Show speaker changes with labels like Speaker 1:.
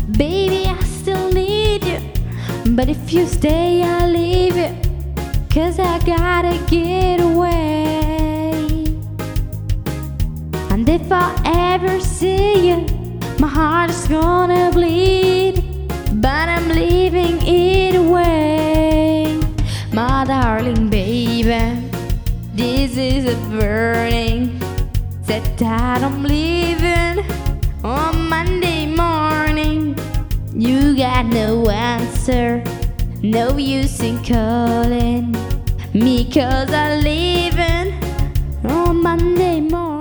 Speaker 1: Baby, I still need you, but if you stay, I'll leave you, 'cause I gotta get away. And if I ever see you, my heart is gonna bleed, but I'm leaving it away. My darling baby, this is a burning set that I'm leaving on Monday morning. You got no answer, no use in calling me, 'cause I'm leaving on Monday morning.